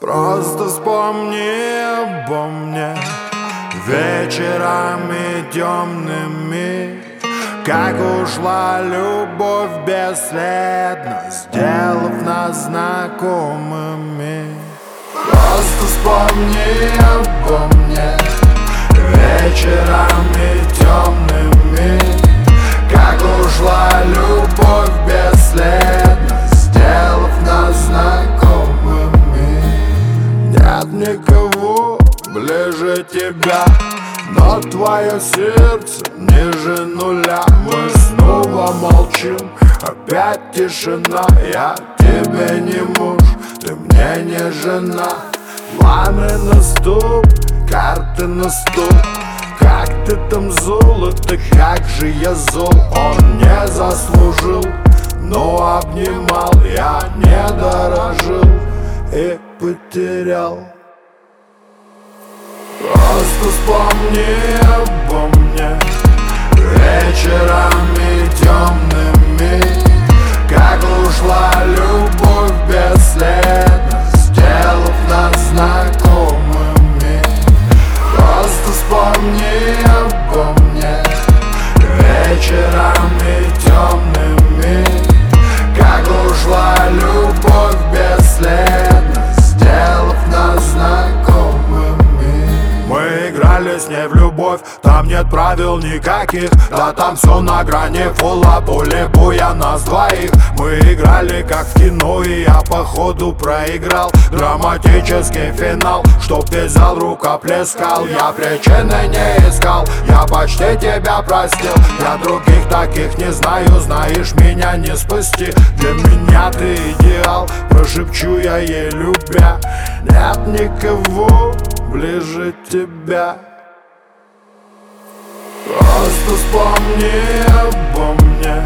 Просто вспомни обо мне вечерами темными, как ушла любовь бесследно, сделав нас знакомыми. Просто вспомни обо мне вечерами темными, как ушла любовь бесследно, сделав нас знакомыми. Нет никого ближе тебя, но твое сердце ниже нуля. Мы снова молчим, опять тишина. Я тебе не муж, ты мне не жена. Планы на ступ, карты на стол. Как ты там золото, как же я зол. Он не заслужил, но обнимал. Я не дорожил и потерял. Просто вспомни обо мне вечерами темными, как ушла любовь бесследно, сделав нас знакомыми. Просто вспомни обо мне вечерами темными, как ушла любовь бесследно, сделав нас знакомыми. Мы играли с ней в любовь, там нет правил никаких. Да там все на грани фола, поле боя нас двоих. Мы играли как в кино, и я походу проиграл драматический финал, чтоб весь зал рукоплескал. Я причины не искал, я почти тебя простил. Я других таких не знаю, знаешь, меня не спасти. Для меня ты идеал, прошепчу я ей любя. Нет никого ближе тебя. Просто вспомни обо мне